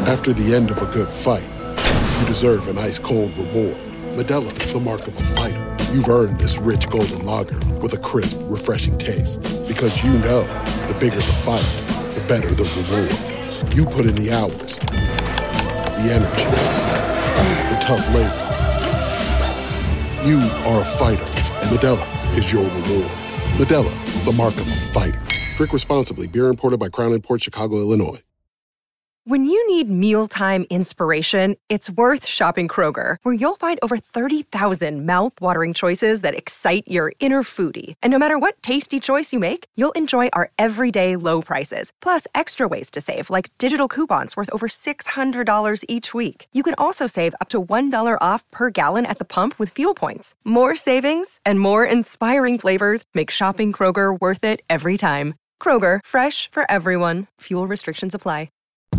After the end of a good fight, you deserve an ice-cold reward. Modelo is the mark of a fighter. You've earned this rich golden lager with a crisp, refreshing taste. Because you know, the bigger the fight, the better the reward. You put in the hours, the energy, the tough labor. You are a fighter, and Modelo is your reward. Modelo, the mark of a fighter. Drink responsibly. Beer imported by Crown Imports, Chicago, Illinois. When you need mealtime inspiration, it's worth shopping Kroger, where you'll find over 30,000 mouth-watering choices that excite your inner foodie. And no matter what tasty choice you make, you'll enjoy our everyday low prices, plus extra ways to save, like digital coupons worth over $600 each week. You can also save up to $1 off per gallon at the pump with fuel points. More savings and more inspiring flavors make shopping Kroger worth it every time. Kroger, fresh for everyone. Fuel restrictions apply.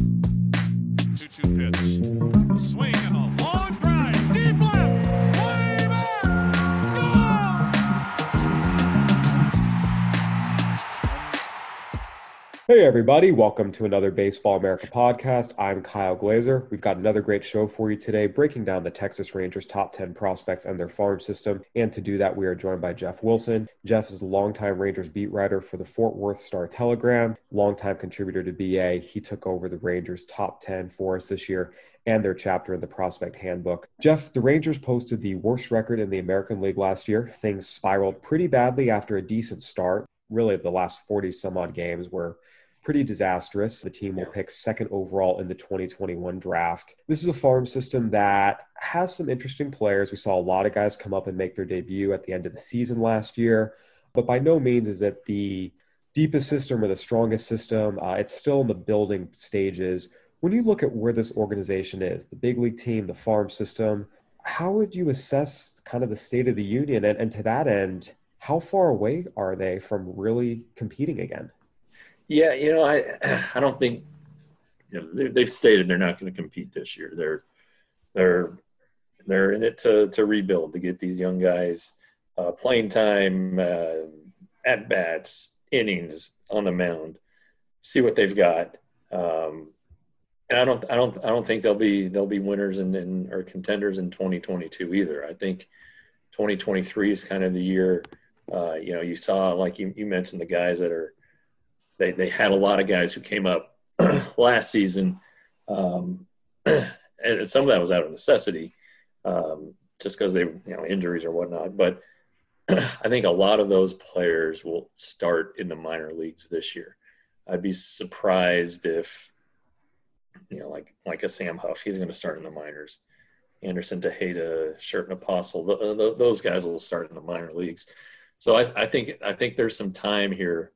2-2 pitch. A swing and a long drive. Deep left. Way back. Gone! Hey everybody, welcome to another Baseball America podcast. I'm Kyle Glazer. We've got another great show for you today, breaking down the Texas Rangers top 10 prospects and their farm system. And to do that, we are joined by Jeff Wilson. Jeff is a longtime Rangers beat writer for the Fort Worth Star-Telegram, longtime contributor to BA. He took over the Rangers top 10 for us this year and their chapter in the Prospect Handbook. Jeff, the Rangers posted the worst record in the American League last year. Things spiraled pretty badly after a decent start. Really, the last 40 some odd games were pretty disastrous. The team will pick second overall in the 2021 draft. This is a farm system that has some interesting players. We saw a lot of guys come up and make their debut at the end of the season last year, but by no means is it the deepest system or the strongest system. It's still in the building stages. When you look at where this organization is, the big league team, the farm system, how would you assess kind of the state of the union? And to that end, how far away are they from really competing again? Yeah, I don't think they've stated they're not going to compete this year. They're in it to rebuild, to get these young guys playing time, at bats, innings on the mound, see what they've got. And I don't think they'll be winners or contenders in 2022 either. I think 2023 is kind of the year. You saw, like you mentioned, the guys that are. They had a lot of guys who came up last season, and some of that was out of necessity, just because they, injuries or whatnot. But I think a lot of those players will start in the minor leagues this year. I'd be surprised if, like a Sam Huff, he's going to start in the minors. Anderson Tejeda, Sherten Apostle, those guys will start in the minor leagues. So I think there's some time here.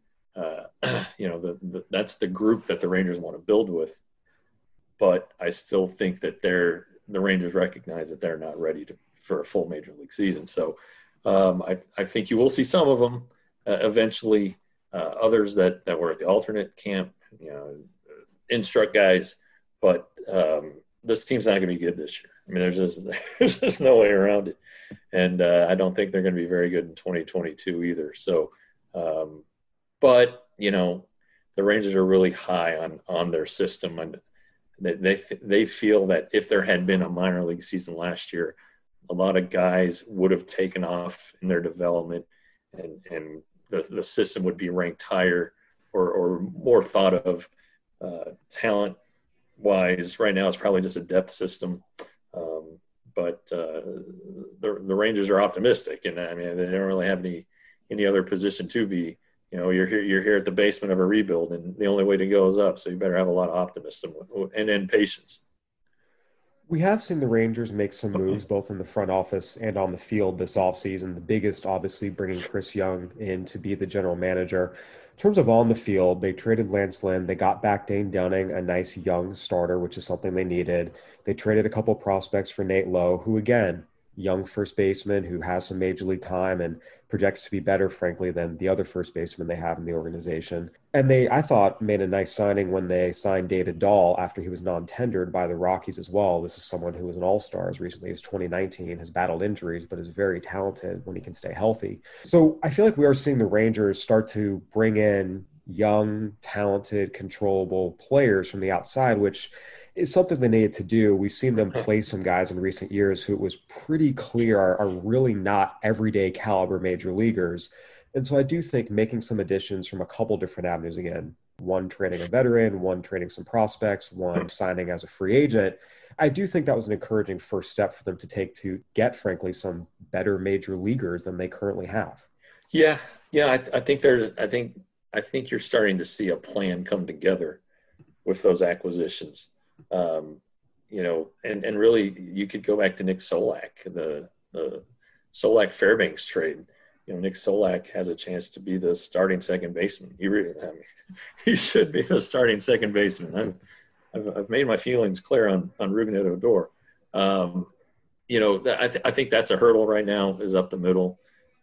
That's the group that the Rangers want to build with, but I still think that the Rangers recognize that they're not ready for a full major league season. So I think you will see some of them eventually, others that were at the alternate camp, instruct guys, but this team's not going to be good this year. I mean, there's just no way around it. And I don't think they're going to be very good in 2022 either. So, but, the Rangers are really high on their system, and they feel that if there had been a minor league season last year, a lot of guys would have taken off in their development, and the system would be ranked higher or more thought of talent-wise. Right now it's probably just a depth system, but the Rangers are optimistic, and I mean they don't really have any other position to be. You're here at the basement of a rebuild, and the only way to go is up. So you better have a lot of optimism and patience. We have seen the Rangers make some moves both in the front office and on the field this offseason. The biggest, obviously, bringing Chris Young in to be the general manager. In terms of on the field, they traded Lance Lynn. They got back Dane Dunning, a nice young starter, which is something they needed. They traded a couple prospects for Nate Lowe, who, again, young first baseman who has some major league time and projects to be better, frankly, than the other first baseman they have in the organization. And they, I thought, made a nice signing when they signed David Dahl after he was non-tendered by the Rockies as well. This is someone who was an all-star as recently as 2019, has battled injuries, but is very talented when he can stay healthy. So I feel like we are seeing the Rangers start to bring in young, talented, controllable players from the outside, which is something they needed to do. We've seen them play some guys in recent years who it was pretty clear are really not everyday caliber major leaguers. And so I do think making some additions from a couple different avenues, again, one trading a veteran, one trading some prospects, one signing as a free agent, I do think that was an encouraging first step for them to take to get, frankly, some better major leaguers than they currently have. Yeah. I think you're starting to see a plan come together with those acquisitions. And really you could go back to Nick Solak, the Solak Fairbanks trade. Nick Solak has a chance to be the starting second baseman. He should be the starting second baseman. I've made my feelings clear on Rougned Odor. I think that's a hurdle right now, is up the middle.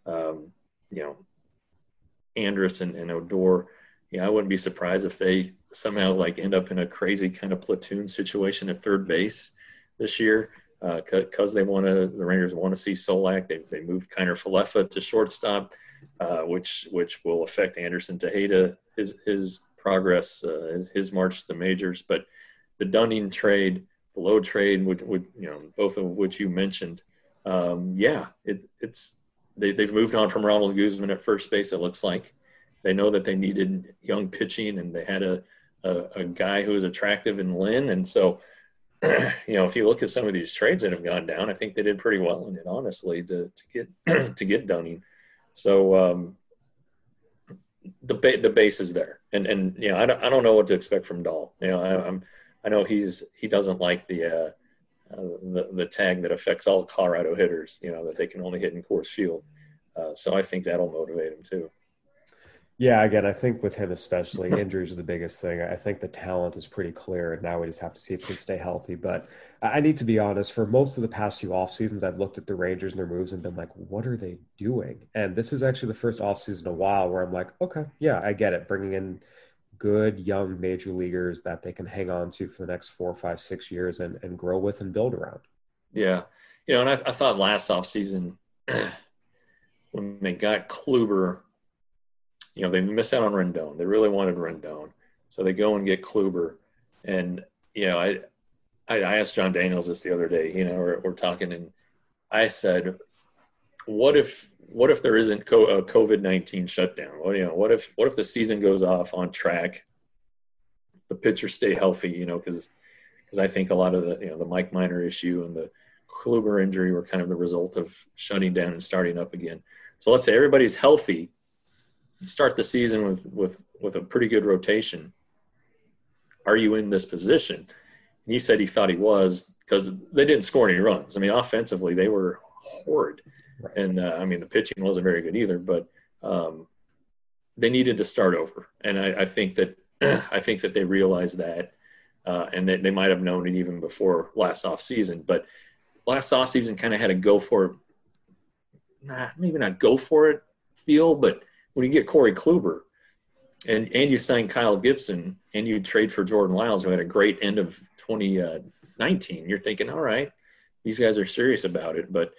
Andrus and Odor. I wouldn't be surprised if they somehow end up in a crazy kind of platoon situation at third base this year, because the Rangers want to see Solak. They moved Kiner Falefa to shortstop, which will affect Anderson Tejeda, his progress, his march to the majors. But the Dunning trade, the Lowe trade, would both of which you mentioned, they've moved on from Ronald Guzman at first base. It looks like they know that they needed young pitching, and they had a guy who was attractive in Lynn. And so, if you look at some of these trades that have gone down, I think they did pretty well in it, honestly, to get Dunning. So the base is there, and I don't know what to expect from Dahl. I know he doesn't like the tag that affects all Colorado hitters, that they can only hit in Coors Field. So I think that'll motivate him too. Yeah, again, I think with him especially, injuries are the biggest thing. I think the talent is pretty clear, and now we just have to see if he can stay healthy. But I need to be honest, for most of the past few off seasons, I've looked at the Rangers and their moves and been like, what are they doing? And this is actually the first off season in a while where I'm like, okay, yeah, I get it. Bringing in good young major leaguers that they can hang on to for the next 4, 5, 6 years and grow with and build around. Yeah. And I thought last off season when they got Kluber, they missed out on Rendon. They really wanted Rendon. So they go and get Kluber. And, I asked John Daniels this the other day, we're talking, and I said, what if there isn't a COVID-19 shutdown? What if the season goes off on track, the pitchers stay healthy, because I think a lot of the Mike Minor issue and the Kluber injury were kind of the result of shutting down and starting up again. So let's say everybody's healthy, start the season with a pretty good rotation. Are you in this position? And he said he thought he was, because they didn't score any runs. I mean, offensively, they were horrid. Right. And the pitching wasn't very good either, but they needed to start over. And I think that they realized that, and that they might have known it even before last off season. But last off season kind of had a go for it, maybe not go for it feel, but when you get Corey Kluber and you sign Kyle Gibson and you trade for Jordan Lyles, who had a great end of 2019, you're thinking, all right, these guys are serious about it. But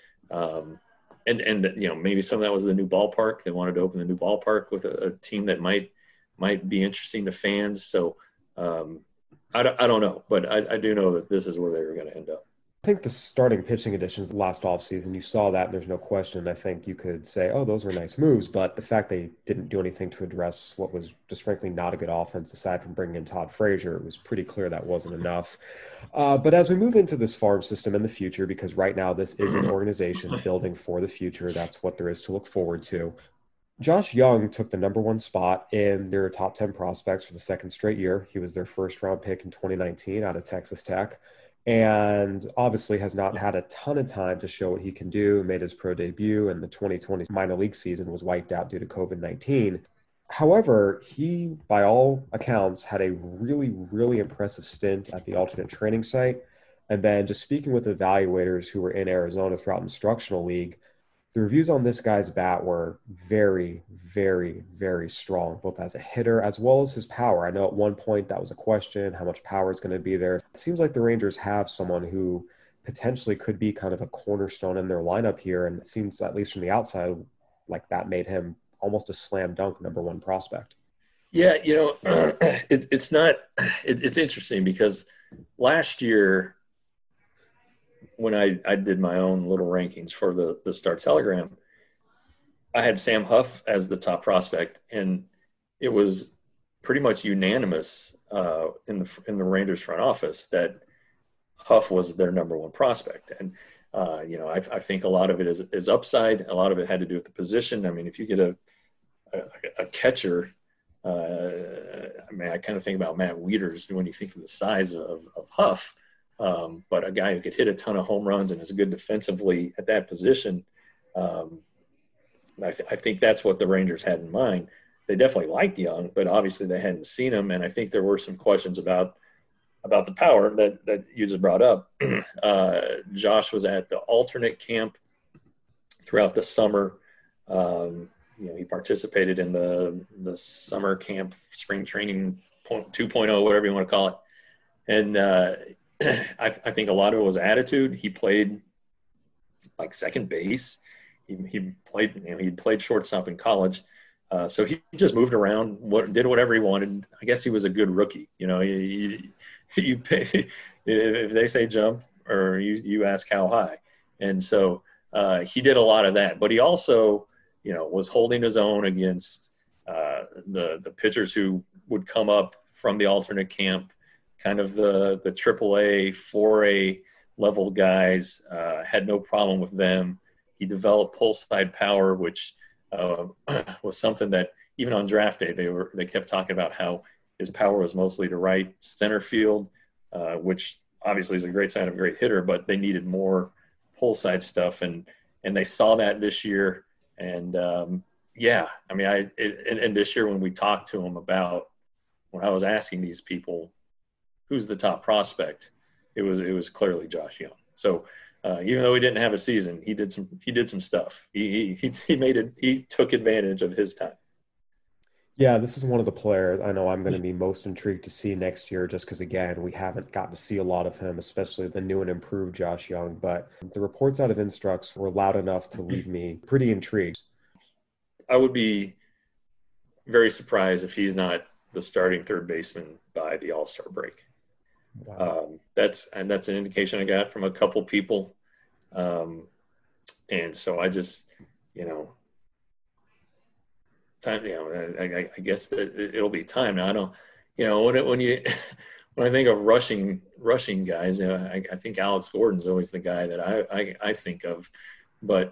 maybe some of that was the new ballpark. They wanted to open the new ballpark with a team that might be interesting to fans. So I don't know, but I do know that this is where they were going to end up. I think the starting pitching additions last offseason, you saw that, and there's no question. I think you could say, oh, those were nice moves, but the fact they didn't do anything to address what was just frankly not a good offense, aside from bringing in Todd Frazier, it was pretty clear that wasn't enough. But as we move into this farm system in the future, because right now this is an organization building for the future, that's what there is to look forward to. Josh Young took the number 1 spot in their top 10 prospects for the second straight year. He was their first-round pick in 2019 out of Texas Tech, and obviously has not had a ton of time to show what he can do. Made his pro debut, and the 2020 minor league season was wiped out due to COVID-19. However, he, by all accounts, had a really, really impressive stint at the alternate training site. And then just speaking with evaluators who were in Arizona throughout instructional league, the reviews on this guy's bat were very, very, very strong, both as a hitter as well as his power. I know at one point that was a question, how much power is going to be there. It seems like the Rangers have someone who potentially could be kind of a cornerstone in their lineup here, and it seems, at least from the outside, like that made him almost a slam dunk number 1 prospect. Yeah, it's not. It's interesting because last year when I did my own little rankings for the Star Telegram, I had Sam Huff as the top prospect, and it was pretty much unanimous in the Rangers front office that Huff was their number one prospect. And I think a lot of it is upside. A lot of it had to do with the position. I mean, if you get a catcher, I kind of think about Matt Wieters when you think of the size of Huff, but a guy who could hit a ton of home runs and is good defensively at that position. I think that's what the Rangers had in mind. They definitely liked Young, but obviously they hadn't seen him, and I think there were some questions about the power that you just brought up. Josh was at the alternate camp throughout the summer. He participated in the summer camp, spring training 2.0, whatever you want to call it. And I think a lot of it was attitude. He played like second base. He played, he'd played shortstop in college. So he just moved around, did whatever he wanted. I guess he was a good rookie. You pay, if they say jump or you ask how high. And so he did a lot of that, but he also, was holding his own against the pitchers who would come up from the alternate camp, kind of the AAA, 4A level guys, had no problem with them. He developed pull side power, which was something that even on draft day, they kept talking about how his power was mostly to right center field, which obviously is a great sign of a great hitter, but they needed more pull side stuff. And they saw that this year. And and this year when we talked to him about, when I was asking these people, who's the top prospect, it was clearly Josh Young. So even though he didn't have a season, he did some stuff. He took advantage of his time. Yeah, this is one of the players I know I'm going to be most intrigued to see next year, just because, again, we haven't gotten to see a lot of him, especially the new and improved Josh Young. But the reports out of Instructs were loud enough to leave me pretty intrigued. I would be very surprised if he's not the starting third baseman by the All-Star break. Wow. That's an indication I got from a couple people. And so I just, time, I guess that it'll be time now. I don't, when I think of rushing guys, I think Alex Gordon's always the guy that I think of, but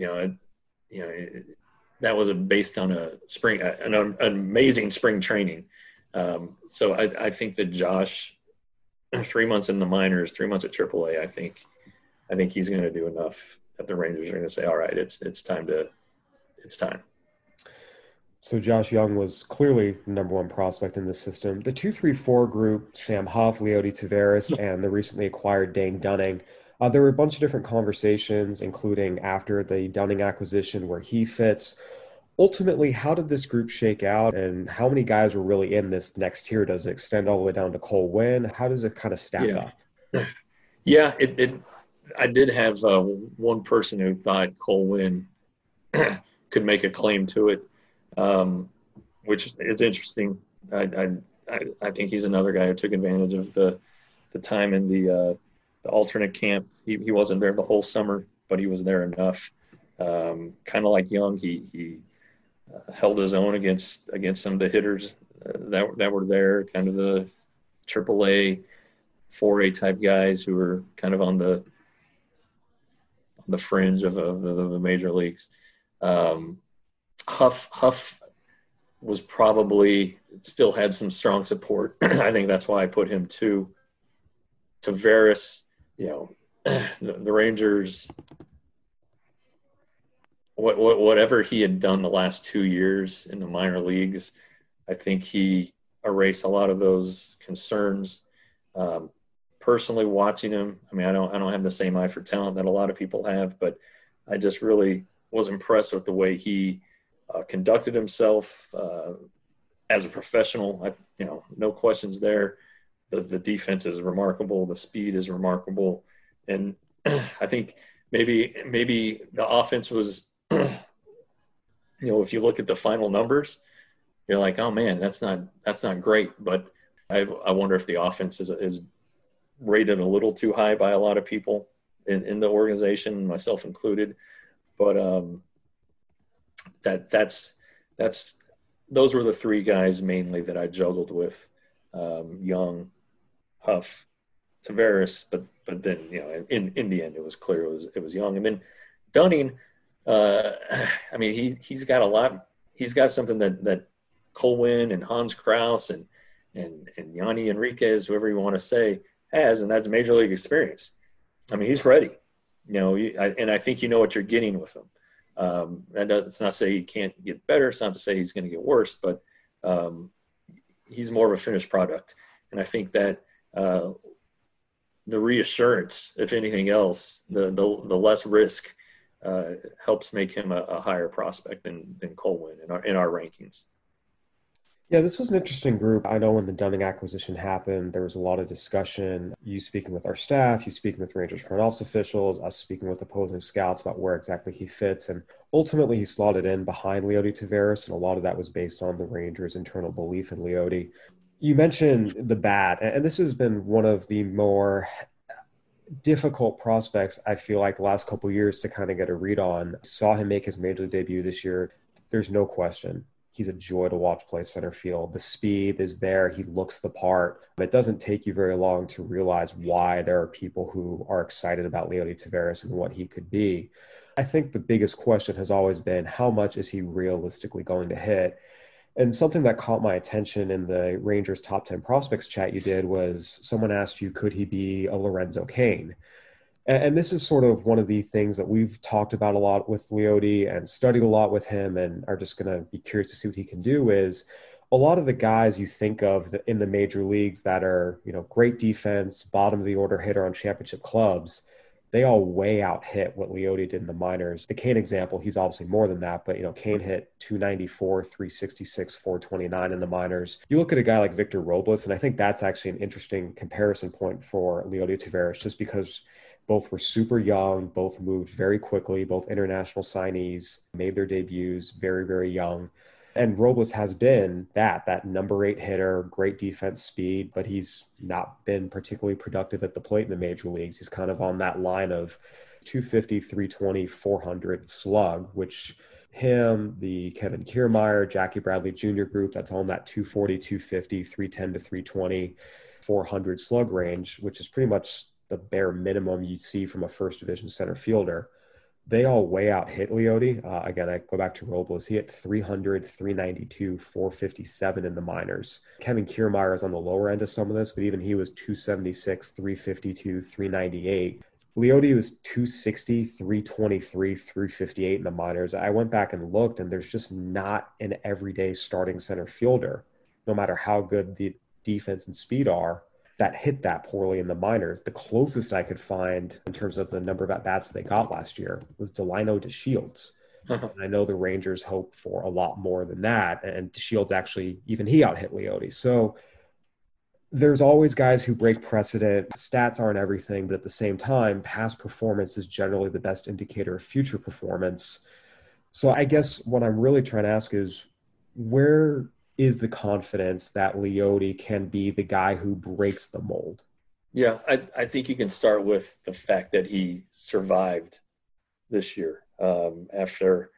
that was based on an amazing spring training. So I think that Josh, 3 months in the minors, 3 months at AAA, I think he's going to do enough that the Rangers are going to say, all right, it's time. So Josh Young was clearly the number one prospect in this system. The 2-3-4 group, Sam Huff, Leody Taveras, and the recently acquired Dane Dunning. There were a bunch of different conversations, including after the Dunning acquisition, where he fits. Ultimately, how did this group shake out, and how many guys were really in this next tier? Does it extend all the way down to Cole Winn? How does it kind of stack up? Yeah, I did have one person who thought Cole Winn could make a claim to it, which is interesting. I think he's another guy who took advantage of the time in the alternate camp. He wasn't there the whole summer, but he was there enough. Kind of like Young, he held his own against some of the hitters that were there, kind of the AAA, 4A type guys who were kind of on the fringe of the major leagues. Huff was probably still had some strong support. I think that's why I put him to Taveras. The Rangers, whatever he had done the last 2 years in the minor leagues, I think he erased a lot of those concerns. Personally, watching him, I don't have the same eye for talent that a lot of people have, but I just really was impressed with the way he conducted himself as a professional. No questions there. The defense is remarkable. The speed is remarkable. And I think maybe the offense was, if you look at the final numbers, you're like, oh man, that's not great. But I wonder if the offense is rated a little too high by a lot of people in the organization, myself included. But that's those were the three guys mainly that I juggled with: Young, Huff, Tavares. But then in the end, it was clear it was Young, and then Dunning. I mean, he's got a lot. He's got something that Colwyn and Hans Kraus and Yanni Enriquez, whoever you want to say, has, and that's major league experience. I mean, he's ready, and I think you know what you're getting with him. It's not to say he can't get better. It's not to say he's going to get worse, but he's more of a finished product. And I think that the reassurance, if anything else, the less risk helps make him a higher prospect than Colwyn in our rankings. Yeah, this was an interesting group. I know when the Dunning acquisition happened, there was a lot of discussion. You speaking with our staff, you speaking with Rangers front office officials, us speaking with opposing scouts about where exactly he fits. And ultimately, he slotted in behind Leody Taveras, and a lot of that was based on the Rangers' internal belief in Leody. You mentioned the bat, and this has been one of the more difficult prospects, I feel like, the last couple of years to kind of get a read on. Saw him make his major league debut this year. There's no question. He's a joy to watch play center field. The speed is there. He looks the part. It doesn't take you very long to realize why there are people who are excited about Leody Taveras and what he could be. I think the biggest question has always been, how much is he realistically going to hit? And something that caught my attention in the Rangers top 10 prospects chat you did was someone asked you, could he be a Lorenzo Cain? And this is sort of one of the things that we've talked about a lot with Leody and studied a lot with him and are just going to be curious to see what he can do. Is a lot of the guys you think of in the major leagues that are, great defense, bottom of the order hitter on championship clubs, they all way out hit what Leody did in the minors. The Cain example, he's obviously more than that, but Cain hit 294, 366, 429 in the minors. You look at a guy like Victor Robles, and I think that's actually an interesting comparison point for Leody Taveras, just because both were super young, both moved very quickly, both international signees, made their debuts very, very young. And Robles has been that number 8 hitter, great defense, speed, but he's not been particularly productive at the plate in the major leagues. He's kind of on that line of 250, 320, 400 slug, which him, the Kevin Kiermaier, Jackie Bradley Jr. group, that's on that 240, 250, 310 to 320, 400 slug range, which is pretty much the bare minimum you'd see from a first division center fielder. They all way out hit Leody. Again, I go back to Robles. He hit 300, 392, 457 in the minors. Kevin Kiermaier is on the lower end of some of this, but even he was 276, 352, 398. Leody was 260, 323, 358 in the minors. I went back and looked, and there's just not an everyday starting center fielder, no matter how good the defense and speed are, that hit that poorly in the minors. The closest I could find in terms of the number of at-bats they got last year was Delino DeShields. And I know the Rangers hope for a lot more than that, and DeShields actually, even he out-hit Leody. So there's always guys who break precedent. Stats aren't everything, but at the same time, past performance is generally the best indicator of future performance. So I guess what I'm really trying to ask is, where is the confidence that Leody can be the guy who breaks the mold? Yeah, I think you can start with the fact that he survived this year after,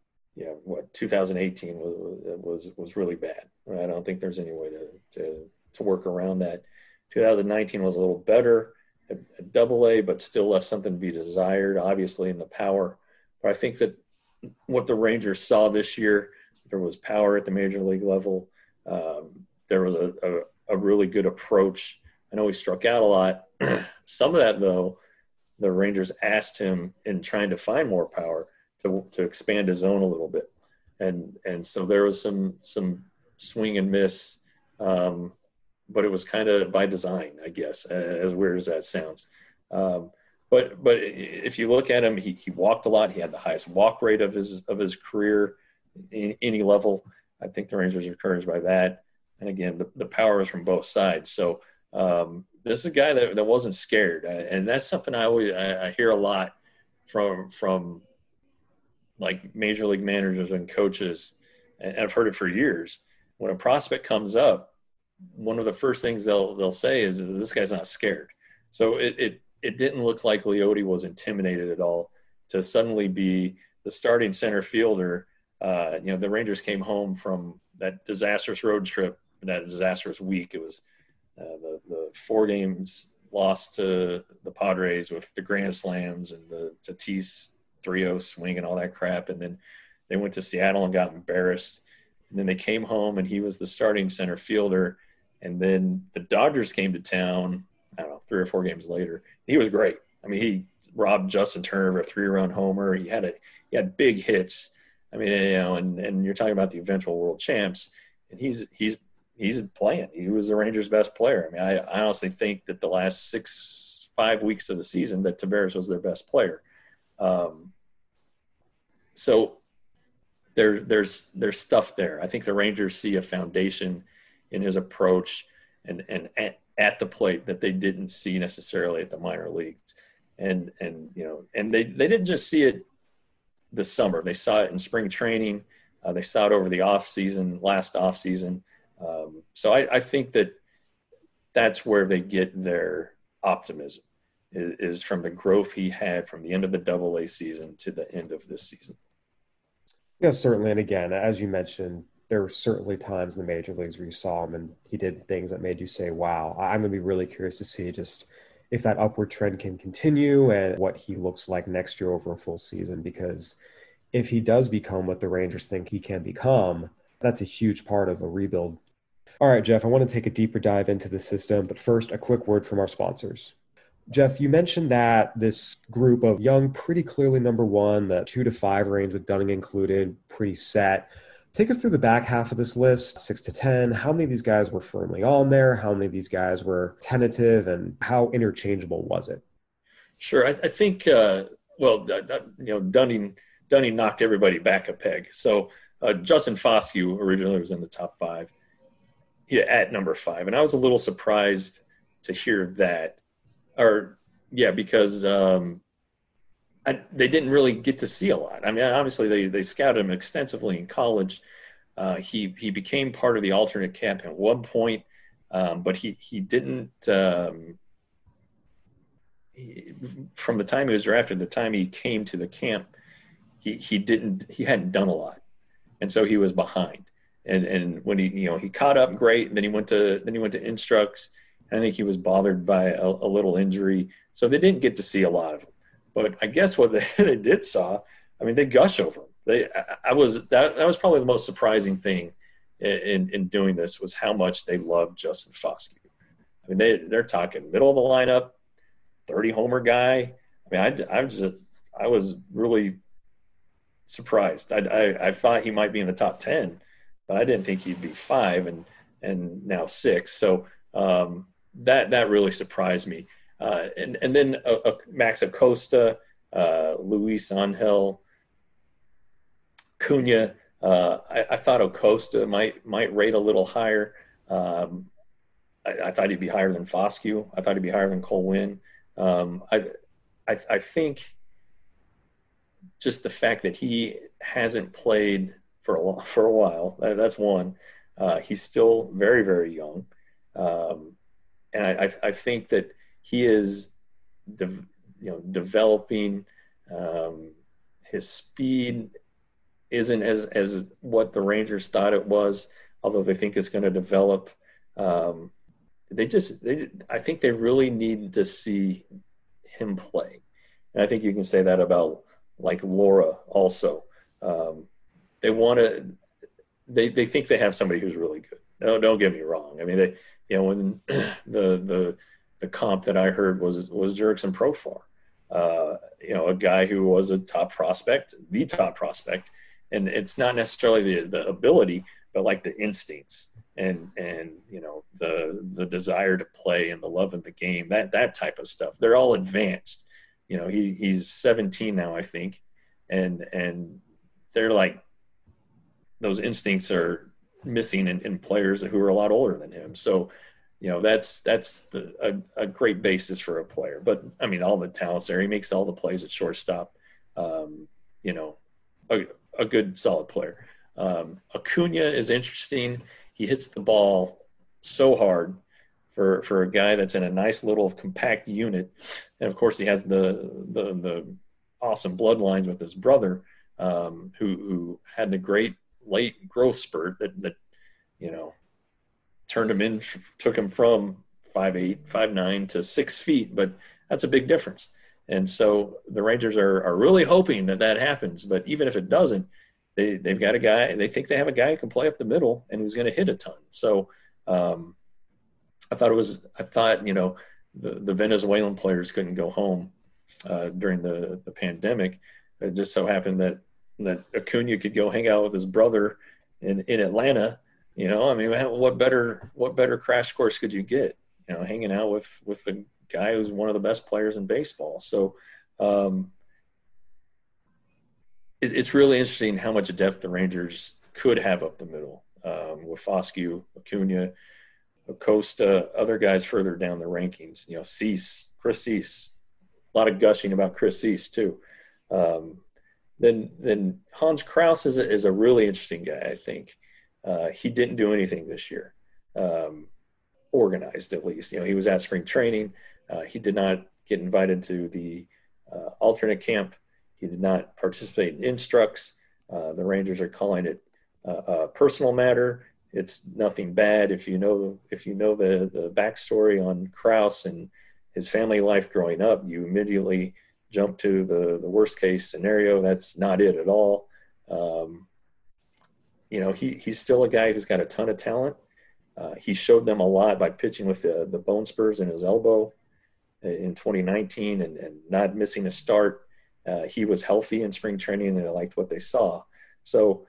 2018 was really bad. I don't think there's any way to work around that. 2019 was a little better at Double-A, but still left something to be desired, obviously, in the power. But I think that what the Rangers saw this year, there was power at the major league level. There was a really good approach. I know he struck out a lot. Some of that, though, the Rangers asked him in trying to find more power to expand his zone a little bit. And so there was some swing and miss, but it was kind of by design, I guess, as weird as that sounds. But if you look at him, he walked a lot. He had the highest walk rate of his career in any level. I think the Rangers are encouraged by that. And again, the power is from both sides. So this is a guy that wasn't scared. And that's something I hear a lot from like major league managers and coaches. And I've heard it for years. when a prospect comes up, one of the first things they'll say is this guy's not scared. So it didn't look like Leote was intimidated at all to suddenly be the starting center fielder. The Rangers came home from that disastrous road trip, that disastrous week. It was the 4 games lost to the Padres with the grand slams and the Tatis 3-0 swing and all that crap. And then they went to Seattle and got embarrassed. And then they came home and he was the starting center fielder. And then the Dodgers came to town, I don't know, 3 or 4 games later. He was great. I mean, he robbed Justin Turner of a 3-run homer. He had big hits. I mean, and you're talking about the eventual world champs, and he's playing. He was the Rangers' best player. I mean, I honestly think that the last 5 weeks of the season that Taveras was their best player. So there's stuff there. I think the Rangers see a foundation in his approach and at the plate that they didn't see necessarily at the minor leagues. And they didn't just see it this summer. They saw it in spring training. They saw it over the last off season. So I think that's where they get their optimism is from the growth he had from the end of the Double-A season to the end of this season. Yes, certainly. And again, as you mentioned, there were certainly times in the major leagues where you saw him and he did things that made you say, wow. I'm going to be really curious to see just if that upward trend can continue and what he looks like next year over a full season, because if he does become what the Rangers think he can become, that's a huge part of a rebuild. All right, Jeff, I want to take a deeper dive into the system, but first, a quick word from our sponsors. Jeff, you mentioned that this group of young, pretty clearly number one, the 2 to 5 range with Dunning included, pretty set. Take us through the back half of this list, 6 to 10. How many of these guys were firmly on there? How many of these guys were tentative, and how interchangeable was it? Sure. I think, Dunning knocked everybody back a peg. So Justin Foscue originally was in the top 5. At number 5. And I was a little surprised to hear that. Because they didn't really get to see a lot. I mean, obviously they scouted him extensively in college. He became part of the alternate camp at one point, but he didn't. From the time he was drafted, the time he came to the camp, he hadn't done a lot, and so he was behind. And when he caught up great, and then he went to Instructs. I think he was bothered by a little injury, so they didn't get to see a lot of him. But I guess what they did saw, I mean, they gush over him. That was probably the most surprising thing in doing this was how much they loved Justin Foscue. I mean, they're talking middle of the lineup, 30 homer guy. I mean, I was really surprised. I thought he might be in the top 10, but I didn't think he'd be 5 and now 6. So that really surprised me. And then Max Acosta, Luis Angel, Cunha. I thought Acosta might rate a little higher. I thought he'd be higher than Foscue. I thought he'd be higher than Cole Winn. I think just the fact that he hasn't played for a while. That's one. He's still very, very young, and I think that he is, developing. His speed isn't as what the Rangers thought it was, although they think it's going to develop. I think they really need to see him play, and I think you can say that about like Laura also. They want to. They think they have somebody who's really good. No, don't get me wrong. I mean, when the comp that I heard was Jurickson Profar, a guy who was a top prospect, the top prospect, and it's not necessarily the ability, but like the instincts and the desire to play and the love of the game, that type of stuff. They're all advanced. He's 17 now, I think, and they're like those instincts are missing in players who are a lot older than him. So. That's a great basis for a player. But, I mean, all the talent's there. He makes all the plays at shortstop. A good, solid player. Acuna is interesting. he hits the ball so hard for a guy that's in a nice little compact unit. And of course he has the awesome bloodlines with his brother, who had the great late growth spurt that took him from 5'8", 5'9" to 6 feet, but that's a big difference. And so the Rangers are really hoping that happens. But even if it doesn't, they've got a guy, and they think they have a guy who can play up the middle and who's going to hit a ton. So I thought the Venezuelan players couldn't go home during the pandemic. It just so happened that Acuna could go hang out with his brother in Atlanta. What better crash course could you get? Hanging out with the guy who's one of the best players in baseball. So it's really interesting how much depth the Rangers could have up the middle, with Foscue, Acuna, Acosta, other guys further down the rankings. Chris Cease, a lot of gushing about Chris Cease too. Then Hans Kraus is a really interesting guy. I think he didn't do anything this year, organized at least. He was at spring training. He did not get invited to the alternate camp. He did not participate in instructs. The Rangers are calling it a personal matter. It's nothing bad. If you know the backstory on Kraus and his family life growing up, you immediately jump to the worst case scenario. That's not it at all. He's still a guy who's got a ton of talent. He showed them a lot by pitching with the bone spurs in his elbow in 2019 and not missing a start. He was healthy in spring training, and I liked what they saw. So,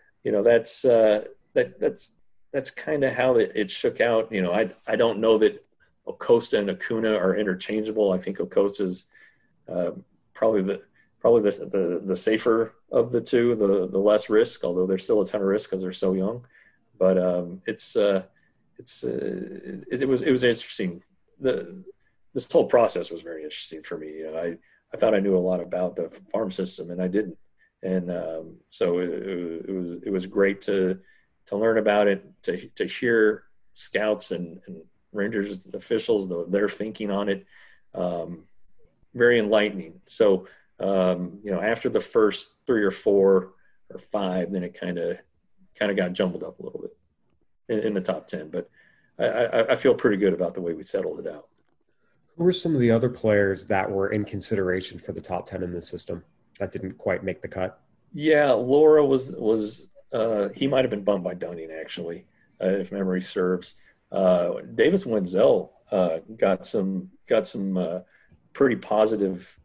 that's kind of how it shook out. I don't know that Acosta and Acuna are interchangeable. I think Acosta's probably the safer of the two, the less risk, although there's still a ton of risk because they're so young. But it was interesting. This whole process was very interesting for me. I thought I knew a lot about the farm system, and I didn't. And so it was great to learn about it, to hear scouts and Rangers officials, their thinking on it. Very enlightening. So, after the first 3 or 4 or 5, then it kind of got jumbled up a little bit in the top 10. But I feel pretty good about the way we settled it out. Who were some of the other players that were in consideration for the top 10 in this system that didn't quite make the cut? Yeah, Laura was he might have been bumped by Dunning, actually, if memory serves. Davis Wenzel got some pretty positive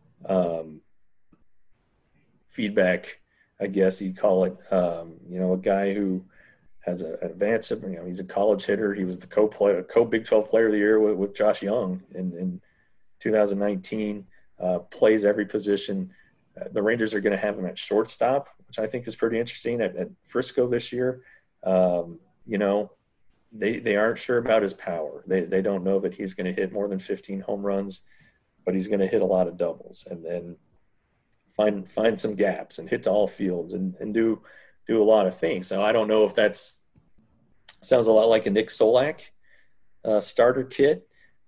feedback, I guess you'd call it. A guy who has an advanced, he's a college hitter. He was the co-Big 12 player of the year with Josh Young in 2019, plays every position. The Rangers are going to have him at shortstop, which I think is pretty interesting at Frisco this year. They aren't sure about his power. They don't know that he's going to hit more than 15 home runs, but he's going to hit a lot of doubles and then find some gaps and hit to all fields and do a lot of things. So I don't know if sounds a lot like a Nick Solak starter kit,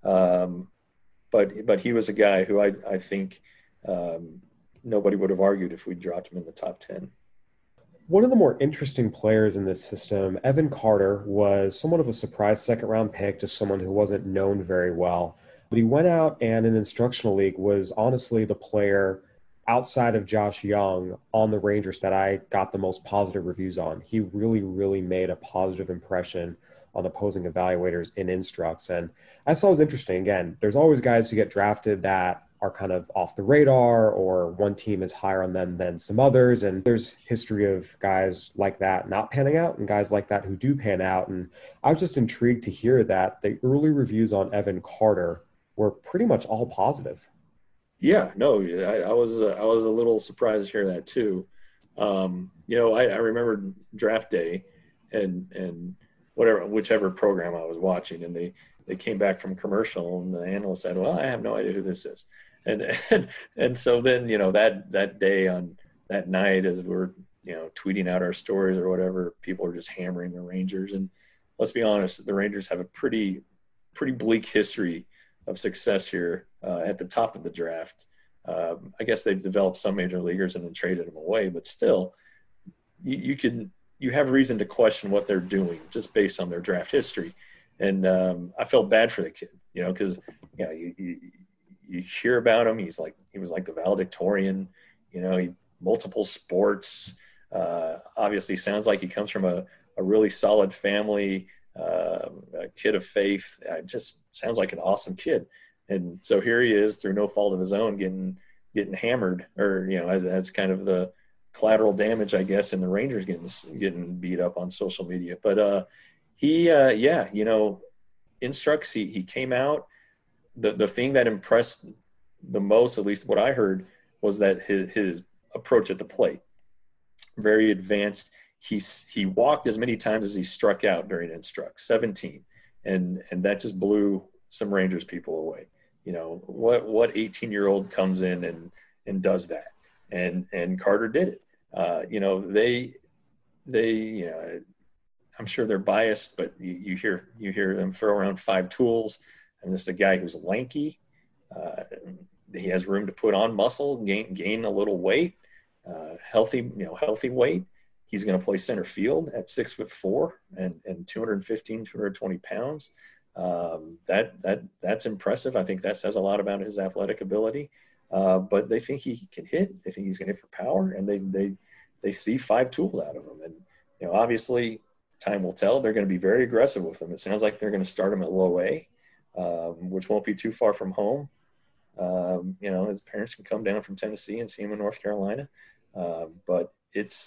but he was a guy who I think nobody would have argued if we dropped him in the top 10. One of the more interesting players in this system, Evan Carter, was somewhat of a surprise second-round pick, just someone who wasn't known very well. But he went out and in Instructional League was honestly the player outside of Josh Young on the Rangers that I got the most positive reviews on. He really, really made a positive impression on opposing evaluators in Instructs. And I thought it was interesting. Again, there's always guys who get drafted that are kind of off the radar, or one team is higher on them than some others. And there's history of guys like that not panning out and guys like that who do pan out. And I was just intrigued to hear that the early reviews on Evan Carter were pretty much all positive. Yeah, no, I was a little surprised to hear that too. I remember draft day and whichever program I was watching, and they came back from commercial and the analyst said, well, I have no idea who this is. And so then, that day on that night, as we're, tweeting out our stories or whatever, people are just hammering the Rangers. And let's be honest, the Rangers have a pretty bleak history of success here at the top of the draft. I guess they've developed some major leaguers and then traded them away, but still, you have reason to question what they're doing just based on their draft history. And I felt bad for the kid, because you hear about him. He was like the valedictorian, multiple sports. Obviously, sounds like he comes from a really solid family, a kid of faith. Just sounds like an awesome kid. And so here he is, through no fault of his own, getting hammered, or that's kind of the collateral damage, I guess, in the Rangers getting beat up on social media. But Instructs, he came out. The thing that impressed the most, at least what I heard, was that his approach at the plate, very advanced. He walked as many times as he struck out during Instruct, 17, and that just blew some Rangers people away. What 18-year-old comes in and does that, and Carter did it. I'm sure they're biased, but you hear them throw around 5 tools, and this is a guy who's lanky. He has room to put on muscle, gain a little weight, healthy weight. He's going to play center field at 6'4" and 215, 220 pounds. That's impressive. I think that says a lot about his athletic ability. But they think he can hit. They think he's going to hit for power, and they see 5 tools out of him. And obviously, time will tell. They're going to be very aggressive with him. It sounds like they're going to start him at low A, which won't be too far from home. His parents can come down from Tennessee and see him in North Carolina. But it's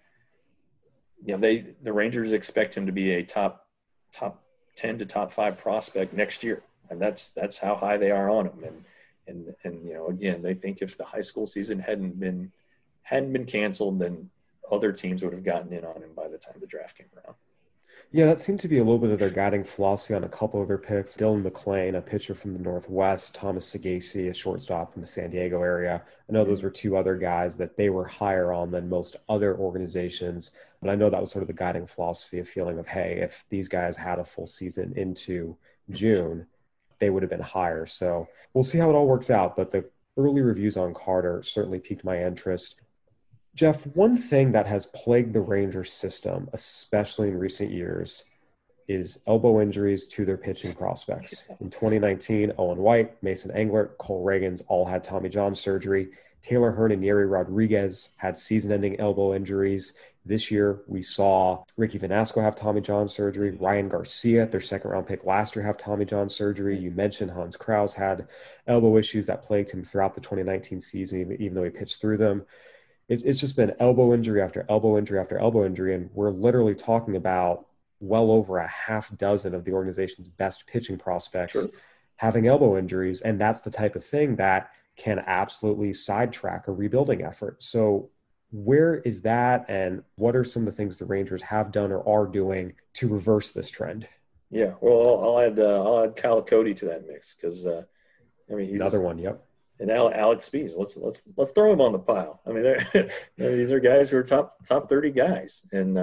the Rangers expect him to be a top 10 to top 5 prospect next year, and that's how high they are on him. And again, they think if the high school season hadn't been canceled, then other teams would have gotten in on him by the time the draft came around. Yeah, that seemed to be a little bit of their guiding philosophy on a couple of their picks. Dylan McClain, a pitcher from the Northwest, Thomas Sagasi, a shortstop from the San Diego area. I know those were 2 other guys that they were higher on than most other organizations, but I know that was sort of the guiding philosophy, of feeling of, hey, if these guys had a full season into June, they would have been higher. So we'll see how it all works out, but the early reviews on Carter certainly piqued my interest. Jeff, one thing that has plagued the Rangers system, especially in recent years, is elbow injuries to their pitching prospects. In 2019, Owen White, Mason Englert, Cole Reagans all had Tommy John surgery. Taylor Hearn and Yeri Rodriguez had season-ending elbow injuries. This year, we saw Ricky Vanasco have Tommy John surgery. Ryan Garcia, their second-round pick last year, have Tommy John surgery. You mentioned Hans Kraus had elbow issues that plagued him throughout the 2019 season, even though he pitched through them. It's just been elbow injury after elbow injury after elbow injury, and we're literally talking about well over a half dozen of the organization's best pitching prospects having elbow injuries, and that's the type of thing that can absolutely sidetrack a rebuilding effort. So where is that, and what are some of the things the Rangers have done or are doing to reverse this trend? Yeah, well, I'll add Kyle Cody to that mix, because he's another one. Yep. And Alex Spees, let's throw him on the pile. I mean, these are guys who are top 30 guys, and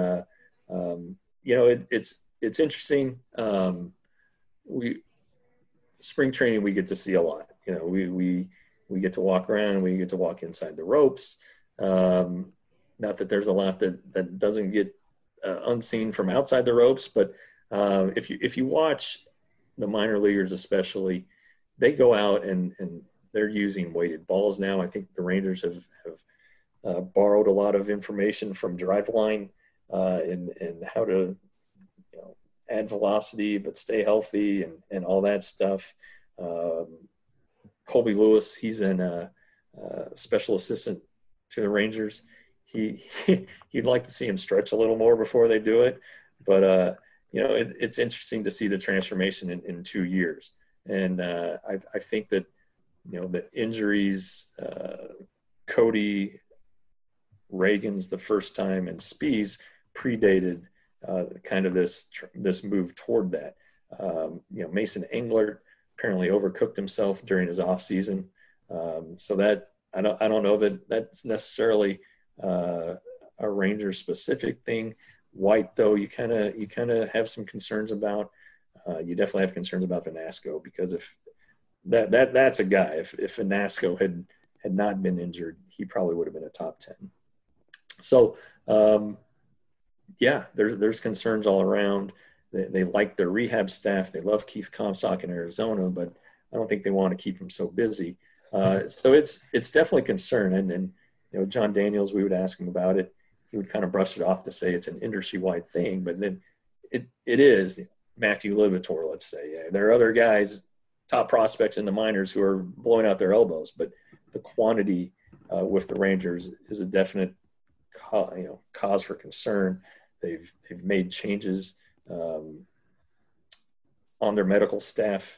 it's interesting. Spring training, we get to see a lot. We get to walk around, we get to walk inside the ropes. Not that there's a lot that doesn't get unseen from outside the ropes, but if you watch the minor leaguers, especially, they go out and they're using weighted balls now. I think the Rangers have borrowed a lot of information from Driveline and how to add velocity but stay healthy and all that stuff. Colby Lewis, he's a special assistant to the Rangers. You'd like to see him stretch a little more before they do it, but it's interesting to see the transformation in 2 years. And I think that the injuries, Cody, Reagans the first time, and Spees predated kind of this move toward that. Mason Englert apparently overcooked himself during his off season, so that I don't know that that's necessarily a Ranger specific thing, White, though, you kind of have some concerns about. You definitely have concerns about Vanasco, because if that's a guy. If Vanasco had not been injured, he probably would have been a top 10. So, there's concerns all around. They like their rehab staff. They love Keith Comstock in Arizona, but I don't think they want to keep him so busy. So it's definitely a concern. And John Daniels, we would ask him about it. He would kind of brush it off to say it's an industry-wide thing, but then it is. Matthew Liberatore, let's say. Yeah, there are other guys, top prospects in the minors, who are blowing out their elbows, but the quantity with the Rangers is a definite cause for concern. They've made changes on their medical staff.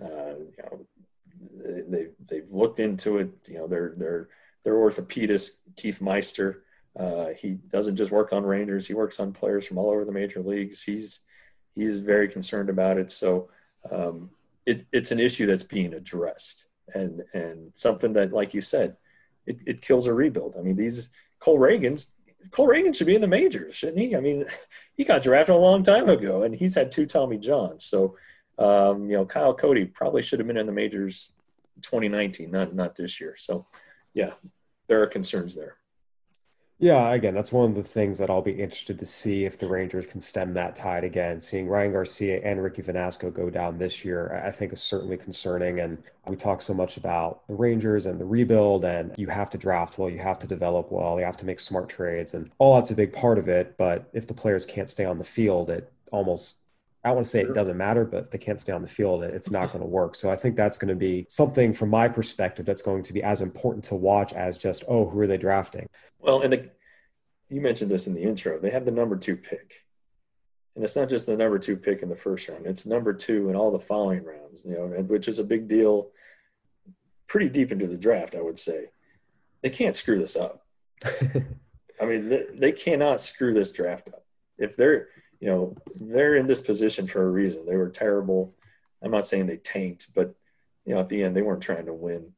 They've looked into it. Their orthopedist, Keith Meister, he doesn't just work on Rangers. He works on players from all over the major leagues. He's very concerned about it. So it's an issue that's being addressed, and something that, like you said, it kills a rebuild. I mean, Cole Reagan should be in the majors, shouldn't he? I mean, he got drafted a long time ago, and he's had 2 Tommy Johns. So, Kyle Cody probably should have been in the majors in 2019, not this year. So, yeah, there are concerns there. Yeah, again, that's one of the things that I'll be interested to see if the Rangers can stem that tide again. Seeing Ryan Garcia and Ricky Vanasco go down this year, I think is certainly concerning. And we talk so much about the Rangers and the rebuild, and you have to draft well, you have to develop well, you have to make smart trades, and all that's a big part of it. But if the players can't stay on the field, it almost, I don't want to say it doesn't matter, but if they can't stay on the field, it's not going to work. So I think that's going to be something from my perspective that's going to be as important to watch as just, who are they drafting? Well, and you mentioned this in the intro. They have the number 2 pick. And it's not just the number 2 pick in the first round. It's number 2 in all the following rounds, which is a big deal pretty deep into the draft, I would say. They can't screw this up. I mean, they cannot screw this draft up. If they're in this position for a reason. They were terrible. I'm not saying they tanked, but at the end they weren't trying to win.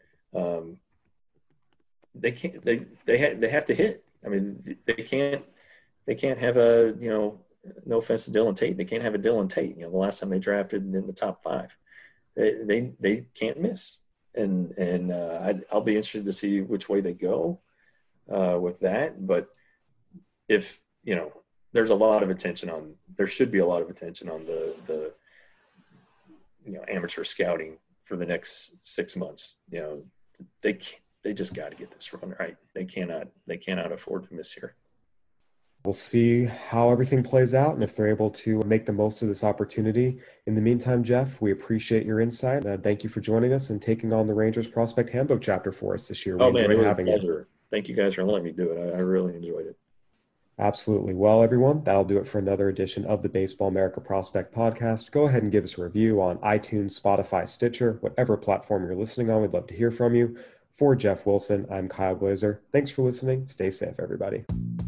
They can't. They have to hit. I mean, they can't have a no offense to Dylan Tate. They can't have a Dylan Tate. The last time they drafted in the top 5, they can't miss. And I'll be interested to see which way they go with that. But if there should be a lot of attention on the amateur scouting for the next 6 months. They just got to get this run right. They cannot afford to miss here. We'll see how everything plays out and if they're able to make the most of this opportunity. In the meantime, Jeff, we appreciate your insight. Thank you for joining us and taking on the Rangers Prospect Handbook chapter for us this year. We enjoyed having you. Thank you guys for letting me do it. I really enjoyed it. Absolutely. Well, everyone, that'll do it for another edition of the Baseball America Prospect Podcast. Go ahead and give us a review on iTunes, Spotify, Stitcher, whatever platform you're listening on. We'd love to hear from you. For Jeff Wilson, I'm Kyle Glazer. Thanks for listening. Stay safe, everybody.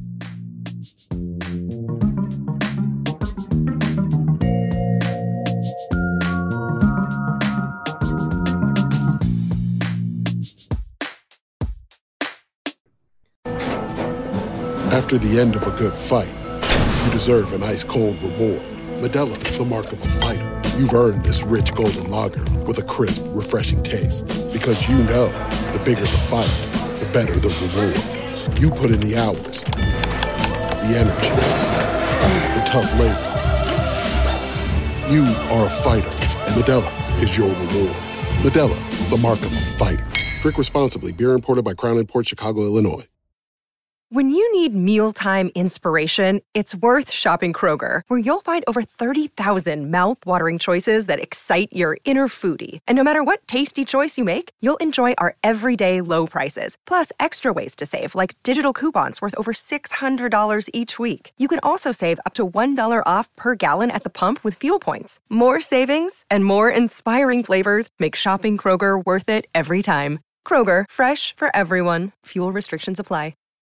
After the end of a good fight, you deserve an ice-cold reward. Modelo is the mark of a fighter. You've earned this rich golden lager with a crisp, refreshing taste. Because you know, the bigger the fight, the better the reward. You put in the hours, the energy, the tough labor. You are a fighter, and Modelo is your reward. Modelo, the mark of a fighter. Drink responsibly. Beer imported by Crown Imports, Chicago, Illinois. When you need mealtime inspiration, it's worth shopping Kroger, where you'll find over 30,000 mouth-watering choices that excite your inner foodie. And no matter what tasty choice you make, you'll enjoy our everyday low prices, plus extra ways to save, like digital coupons worth over $600 each week. You can also save up to $1 off per gallon at the pump with fuel points. More savings and more inspiring flavors make shopping Kroger worth it every time. Kroger, fresh for everyone. Fuel restrictions apply.